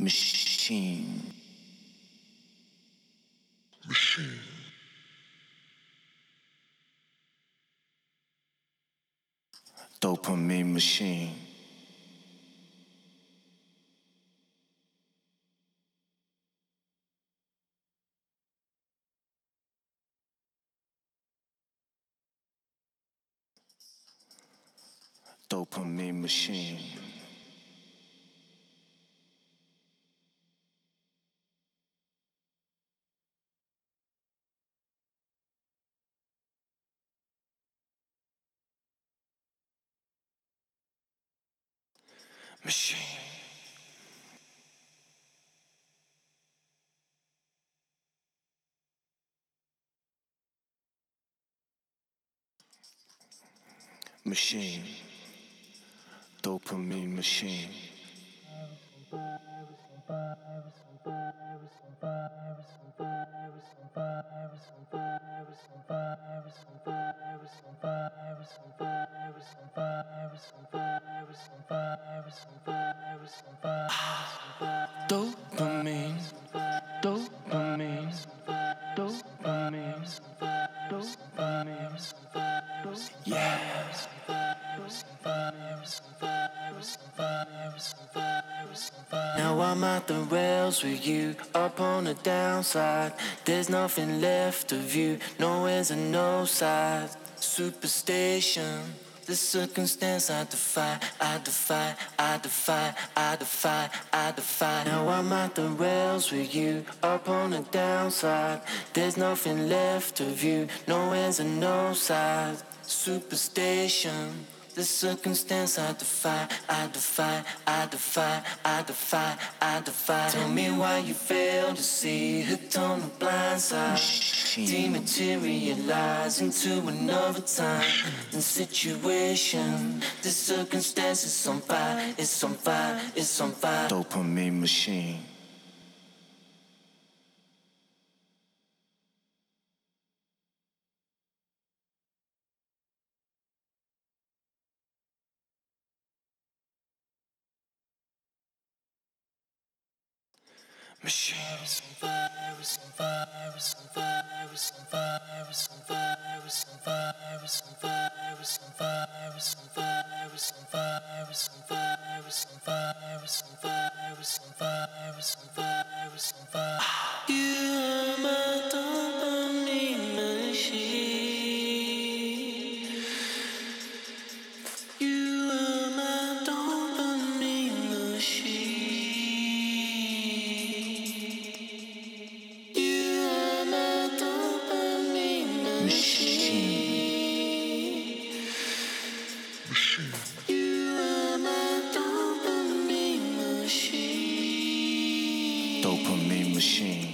machine. Dopamine machine. Dopamine machine. Machine. Machine. Dopamine machine. Dopamine, dopamine, dopamine, dopamine. Yeah. Now I'm at the rails with you, up on the downside. There's nothing left of you, nowhere's a no side. Superstation, the circumstance I defy, I defy, I defy, I defy, I defy. Now I'm at the rails with you, up on the downside. There's nothing left of you, nowhere's a no side. Superstation, the circumstance I defy, I defy, I defy, I defy, I defy. Tell me why you fail to see, hooked on the blind side. Dematerialize into another time and situation. The circumstance is on fire, it's on fire, it's on fire. Dopamine machine. Machine. You are my dopamine machine. You are my dopamine machine. You are my dopamine machine. You are my dopamine machine. Dopamine machine.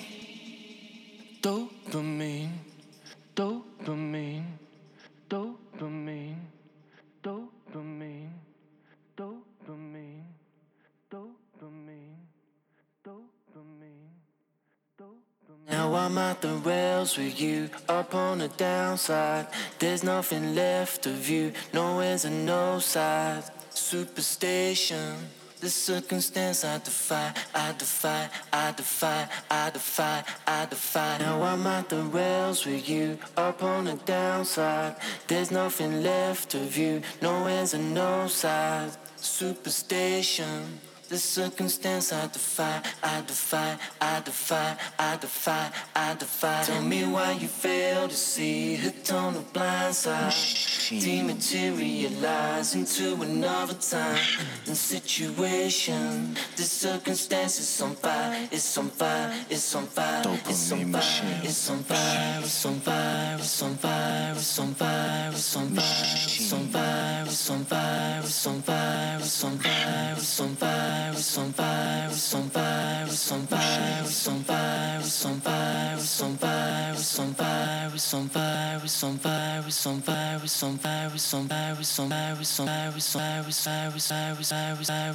Dopamine. Dopamine. Dopamine. Dopamine. Dopamine. Dopamine. Dopamine. Now I'm at the rails with you, up on the downside. There's nothing left of you, nowhere's a no side. Superstation, the circumstance I defy, I defy, I defy, I defy, I defy. Now I'm at the rails with you, up on the downside. There's nothing left of you, nowhere's a no side. Superstation, the circumstance I defy, I defy, I defy, I defy, I defy. Tell me why you fail to see, hooked on the blind side. Dematerialize into another time and situation. The circumstance is on fire, it's on fire, it's on fire, it's on fire, it's on fire, it's on fire, it's on fire, it's on fire, it's on fire, it's on fire, it's on fire, it's on fire, it's on fire, it's on fire. It's on fire, it's on fire, it's on fire, it's on fire, it's on fire, it's on fire, it's on fire, it's on fire, it's on fire, it's on fire, it's on fire, it's on fire, it's on fire, it's on fire, it's on fire, it's on fire, it's on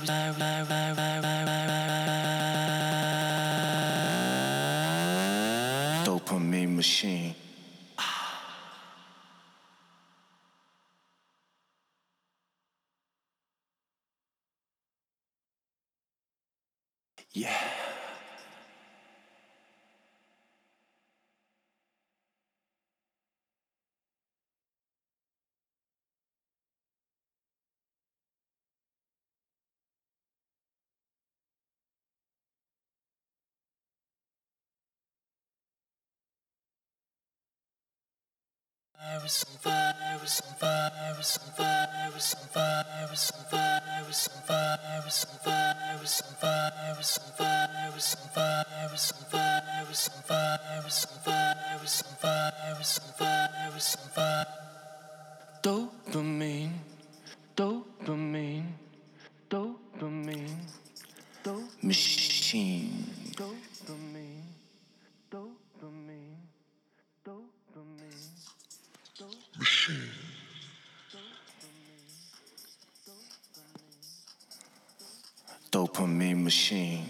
fire. Dopamine machine. Dopamine, dopamine, dopamine, dopamine, machine. Dopamine, dopamine, dopamine, machine. Dopamine machine.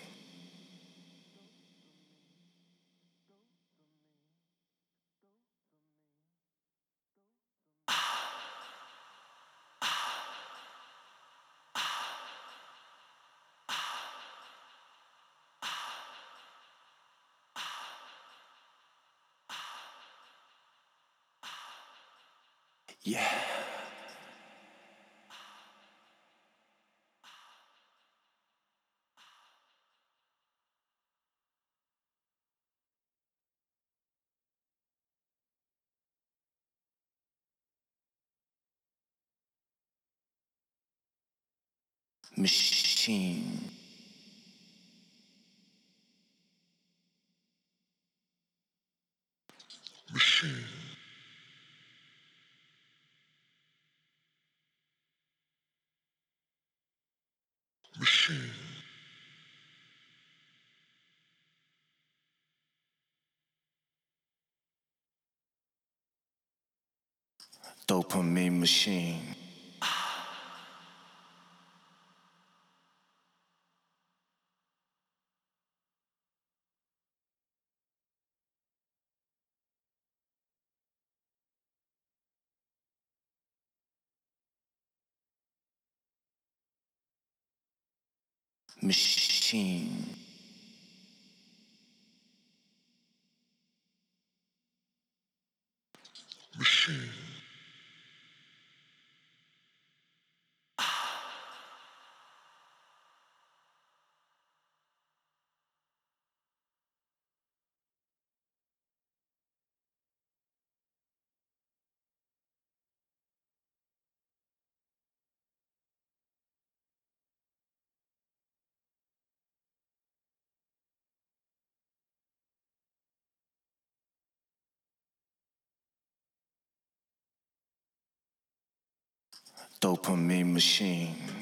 Yeah. Machine. Machine. Machine. Dopamine machine. Machine. Machine. Dopamine machine.